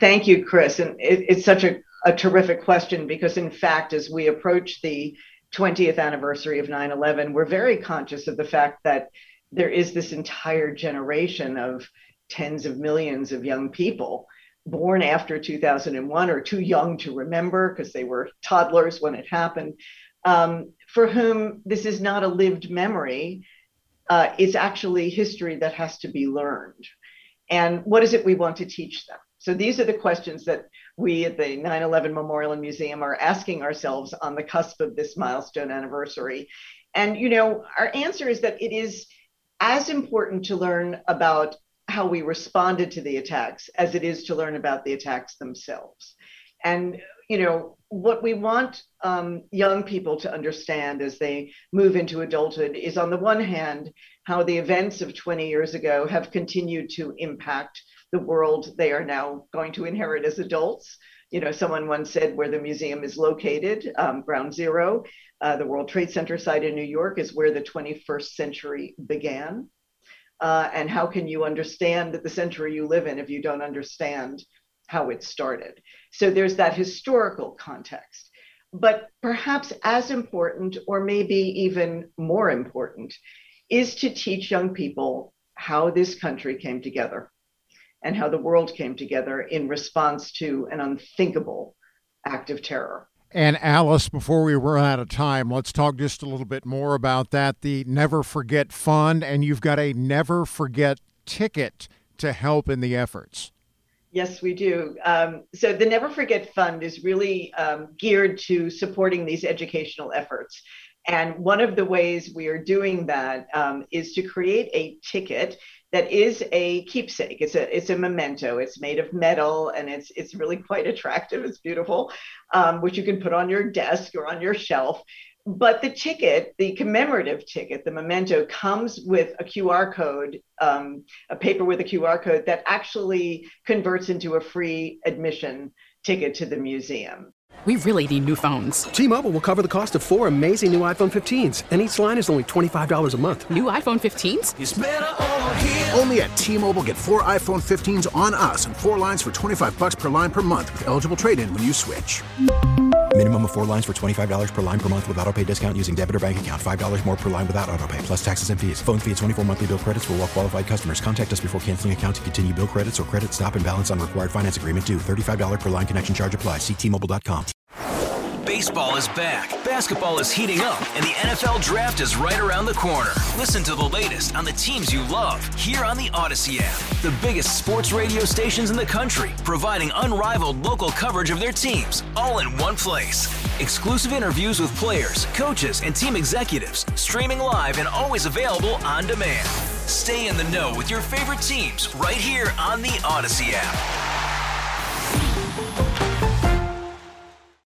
Thank you, Chris. And it's such a terrific question because, in fact, as we approach the 20th anniversary of 9/11, we're very conscious of the fact that there is this entire generation of tens of millions of young people born after 2001 or too young to remember because they were toddlers when it happened, for whom this is not a lived memory. It's actually history that has to be learned. And what is it we want to teach them? So these are the questions that we at the 9/11 Memorial and Museum are asking ourselves on the cusp of this milestone anniversary. And, our answer is that it is as important to learn about how we responded to the attacks as it is to learn about the attacks themselves. And, what we want young people to understand as they move into adulthood is, on the one hand, how the events of 20 years ago have continued to impact the world they are now going to inherit as adults. Someone once said where the museum is located, Ground Zero, the World Trade Center site in New York, is where the 21st century began. And how can you understand the century you live in if you don't understand how it started? So there's that historical context. But perhaps as important, or maybe even more important, is to teach young people how this country came together and how the world came together in response to an unthinkable act of terror. And Alice, before we run out of time, let's talk just a little bit more about that, the Never Forget Fund, and you've got a Never Forget ticket to help in the efforts. Yes, we do. So the Never Forget Fund is really geared to supporting these educational efforts. And one of the ways we are doing that is to create a ticket that is a keepsake. It's a memento. It's made of metal and it's really quite attractive. It's beautiful, which you can put on your desk or on your shelf. But the ticket, the commemorative ticket, the memento, comes with a QR code, a paper with a QR code that actually converts into a free admission ticket to the museum. We really need new phones. T-Mobile will cover the cost of 4 amazing new iPhone 15s, and each line is only $25 a month. New iPhone 15s? It's better over here. Only at T-Mobile, get 4 iPhone 15s on us and 4 lines for $25 per line per month with eligible trade-in when you switch. Minimum of 4 lines for $25 per line per month with autopay discount using debit or bank account. $5 more per line without autopay, plus taxes and fees. Phone fee at 24 monthly bill credits for well-qualified customers. Contact us before canceling account to continue bill credits or credit stop and balance on required finance agreement due. $35 per line connection charge applies. See T-Mobile.com. Baseball is back, basketball is heating up, and the NFL Draft is right around the corner. Listen to the latest on the teams you love here on the Odyssey app. The biggest sports radio stations in the country, providing unrivaled local coverage of their teams, all in one place. Exclusive interviews with players, coaches, and team executives, streaming live and always available on demand. Stay in the know with your favorite teams right here on the Odyssey app.